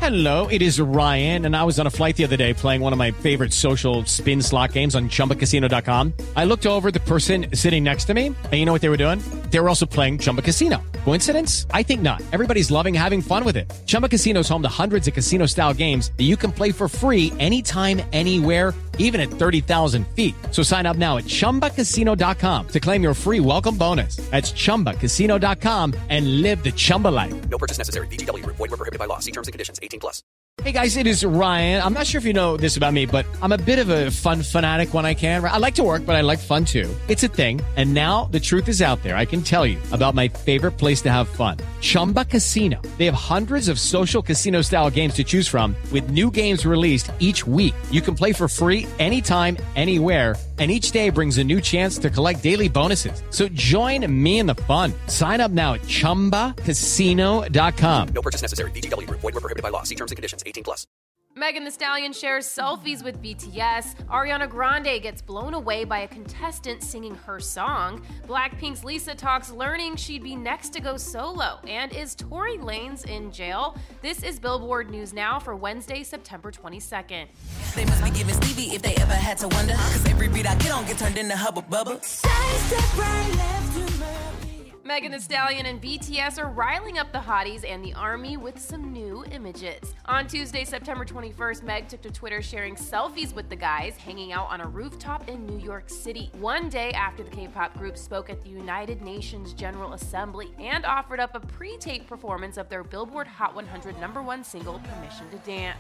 Hello, it is Ryan, and I was on a flight the other day playing one of my favorite social spin slot games on ChumbaCasino.com. I looked over at the person sitting next to me, and you know what they were doing? They were also playing Chumba Casino. Coincidence? I think not. Everybody's loving having fun with it. Chumba Casino is home to hundreds of casino-style games that you can play for free anytime, anywhere, even at 30,000 feet. So sign up now at ChumbaCasino.com to claim your free welcome bonus. That's ChumbaCasino.com and live the Chumba life. No purchase necessary. VGW. Void where prohibited by law. See terms and conditions. 18+. Hey guys, it is Ryan. I'm not sure if you know this about me, but I'm a bit of a fun fanatic when I can. I like to work, but I like fun too. It's a thing. And now the truth is out there. I can tell you about my favorite place to have fun. Chumba Casino. They have hundreds of social casino style games to choose from with new games released each week. You can play for free anytime, anywhere. And each day brings a new chance to collect daily bonuses. So join me in the fun. Sign up now at ChumbaCasino.com. No purchase necessary. VGW. Void where prohibited by law. See terms and conditions. 18+. Megan Thee Stallion shares selfies with BTS. Ariana Grande gets blown away by a contestant singing her song. Blackpink's Lisa talks learning she'd be next to go solo. And is Tory Lanez in jail? This is Billboard News Now for Wednesday, September 22nd. They must be giving Stevie if they ever had to wonder. Cause every beat I get on get turned into Hubba Bubba. Megan Thee Stallion and BTS are riling up the hotties and the army with some new images. On Tuesday, September 21st, Meg took to Twitter sharing selfies with the guys hanging out on a rooftop in New York City, one day after the K-pop group spoke at the United Nations General Assembly and offered up a pre-tape performance of their Billboard Hot 100 #1 single, Permission to Dance.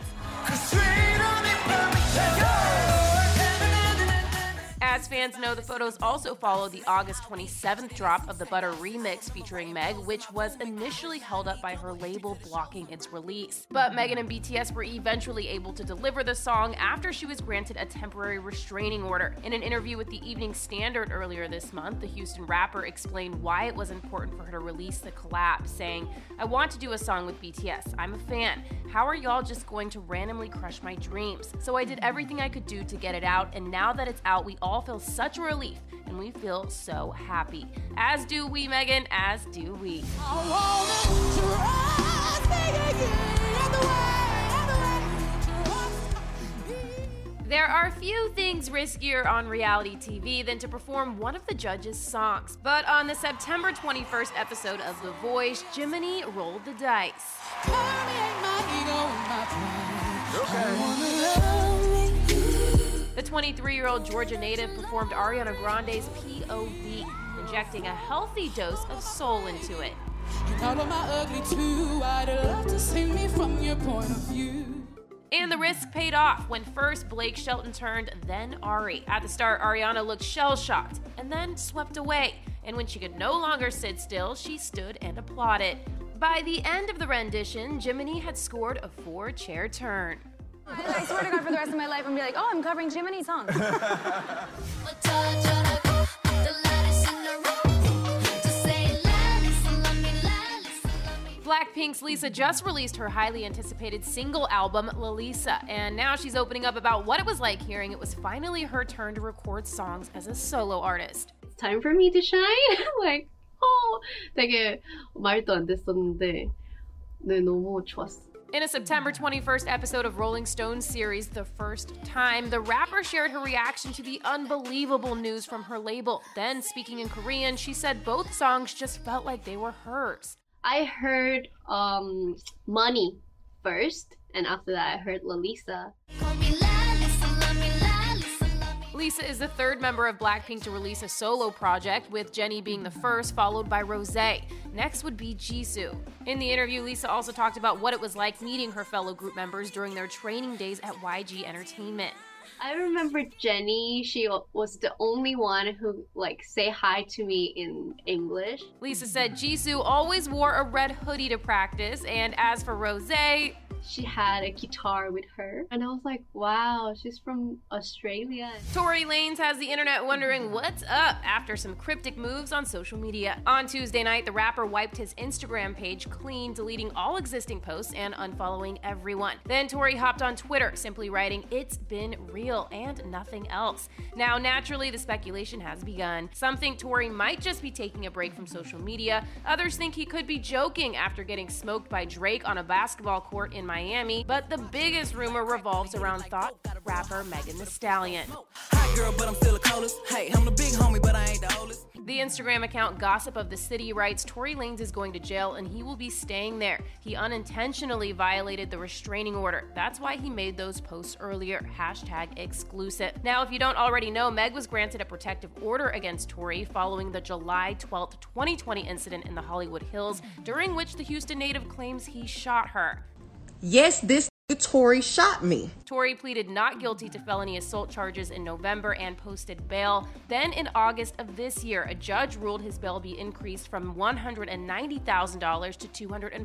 As fans know, the photos also follow the August 27th drop of the Butter remix featuring Meg, which was initially held up by her label blocking its release. But Megan and BTS were eventually able to deliver the song after she was granted a temporary restraining order. In an interview with the Evening Standard earlier this month, the Houston rapper explained why it was important for her to release the collab, saying, "I want to do a song with BTS. I'm a fan. How are y'all just going to randomly crush my dreams? So I did everything I could do to get it out, and now that it's out, we all feel such a relief, and we feel so happy." As do we, Megan, as do we. There are few things riskier on reality TV than to perform one of the judges' songs. But on the September 21st episode of The Voice, Jiminy rolled the dice. The 23-year-old Georgia native performed Ariana Grande's POV, injecting a healthy dose of soul into it. And the risk paid off when first Blake Shelton turned, then Ari. At the start, Ariana looked shell-shocked and then swept away. And when she could no longer sit still, she stood and applauded. By the end of the rendition, Jiminy had scored a 4-chair turn. I swear to God, for the rest of my life, I'm gonna be like, oh, I'm covering Jiminy's songs. Blackpink's Lisa just released her highly anticipated single album, Lalisa, and now she's opening up about what it was like hearing it was finally her turn to record songs as a solo artist. It's time for me to shine? like, 되게 말도 안 됐었는데 네, 너무 좋았어. In a September 21st episode of Rolling Stone's series, The First Time, the rapper shared her reaction to the unbelievable news from her label. Then, speaking in Korean, she said both songs just felt like they were hers. I heard Money first, and after that I heard Lalisa. Lisa is the third member of Blackpink to release a solo project, with Jennie being the first, followed by Rosé. Next would be Jisoo. In the interview, Lisa also talked about what it was like meeting her fellow group members during their training days at YG Entertainment. I remember Jennie, she was the only one who say hi to me in English. Lisa said Jisoo always wore a red hoodie to practice, and as for Rosé, she had a guitar with her, and I was like, wow, she's from Australia. Tory Lanez has the internet wondering what's up after some cryptic moves on social media. On Tuesday night, the rapper wiped his Instagram page clean, deleting all existing posts and unfollowing everyone. Then Tory hopped on Twitter, simply writing, "It's been real," and nothing else. Now, naturally, the speculation has begun. Some think Tory might just be taking a break from social media. Others think he could be joking after getting smoked by Drake on a basketball court in Miami, but the biggest rumor revolves around thought rapper Megan Thee Stallion. Hot girl, but I'm still the coldest. Hey, I'm the big homie, but I ain't the oldest. The Instagram account Gossip of the City writes Tory Lanez is going to jail and he will be staying there. He unintentionally violated the restraining order. That's why he made those posts earlier. #exclusive. Now, if you don't already know, Meg was granted a protective order against Tory following the July 12, 2020 incident in the Hollywood Hills, during which the Houston native claims he shot her. Yes, this Tory shot me. Tory pleaded not guilty to felony assault charges in November and posted bail. Then in August of this year, a judge ruled his bail be increased from $190,000 to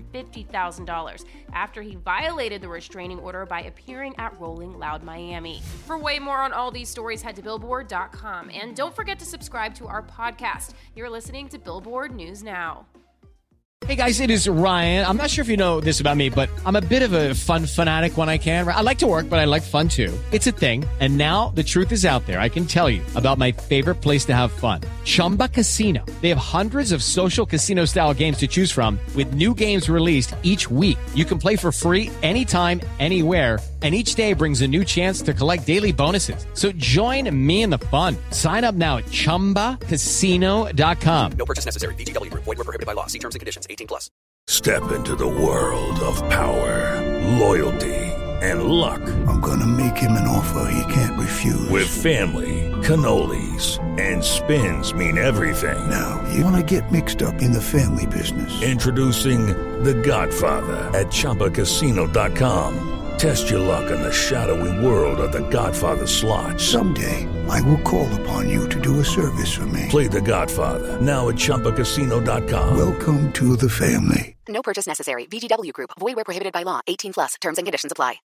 $250,000 after he violated the restraining order by appearing at Rolling Loud Miami. For way more on all these stories, head to Billboard.com. And don't forget to subscribe to our podcast. You're listening to Billboard News Now. Hey guys, it is Ryan. I'm not sure if you know this about me, but I'm a bit of a fun fanatic when I can. I like to work, but I like fun too. It's a thing. And now the truth is out there. I can tell you about my favorite place to have fun. Chumba Casino. They have hundreds of social casino style games to choose from with new games released each week. You can play for free anytime, anywhere. And each day brings a new chance to collect daily bonuses. So join me in the fun. Sign up now at ChumbaCasino.com. No purchase necessary. VGW Group. Void where prohibited by law. See terms and conditions. 18+. Step into the world of power, loyalty, and luck. I'm gonna make him an offer he can't refuse. With family, cannolis, and spins mean everything. Now, you wanna get mixed up in the family business. Introducing The Godfather at ChumbaCasino.com. Test your luck in the shadowy world of The Godfather slot. Someday, I will call upon you to do a service for me. Play The Godfather now at ChumbaCasino.com. Welcome to the family. No purchase necessary. VGW Group. Void where prohibited by law. 18+. Terms and conditions apply.